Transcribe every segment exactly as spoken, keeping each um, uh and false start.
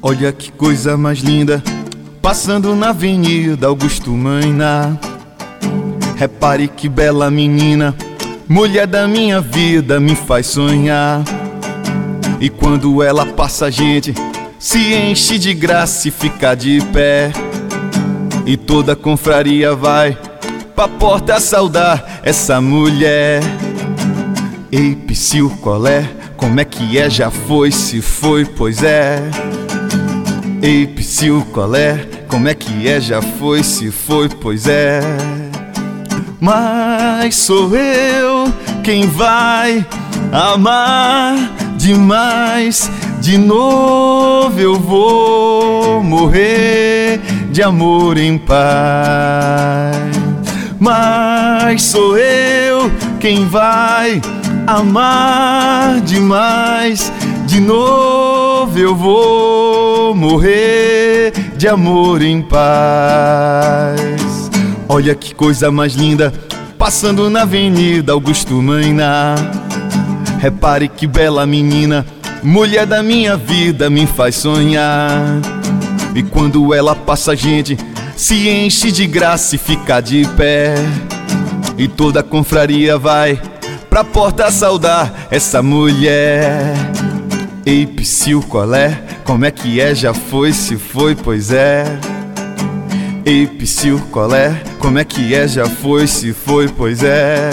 Olha que coisa mais linda, passando na Avenida Augusto Maina. Repare que bela menina, mulher da minha vida, me faz sonhar. E quando ela passa a gente se enche de graça e fica de pé. E toda a confraria vai pra porta saudar essa mulher. Ei, Psyu, qual é? Como é que é? Já foi, se foi, pois é. Ei, Psyu, qual é? Como é que é? Já foi, se foi, pois é. Mas sou eu quem vai amar demais. De novo eu vou morrer de amor em paz. Mas sou eu quem vai amar demais. De novo eu vou morrer de amor em paz. Olha que coisa mais linda, passando na Avenida Augusto Maina. Repare que bela menina, mulher da minha vida, me faz sonhar. E quando ela passa a gente se enche de graça e fica de pé. E toda a confraria vai pra porta saudar essa mulher. Ei, Psyu, qual é? Como é que é? Já foi, se foi, pois é. Ei, Psyu, qual é? Como é que é? Já foi, se foi, pois é.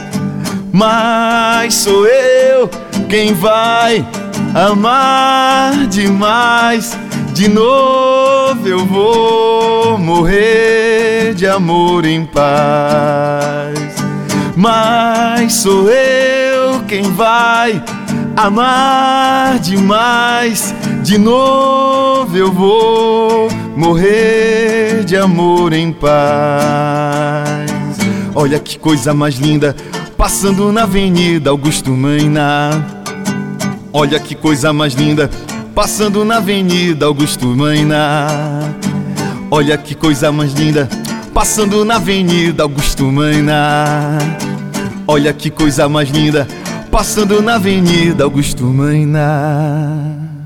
Mas sou eu quem vai amar demais. De novo eu vou morrer de amor em paz. Mas sou eu quem vai amar demais. De novo eu vou morrer de amor em paz. Olha que coisa mais linda, passando na Avenida Augusto Maina. Olha que coisa mais linda, passando na Avenida Augusto Maina. Olha que coisa mais linda, passando na Avenida Augusto Maina. Olha que coisa mais linda, passando na Avenida Augusto Maina.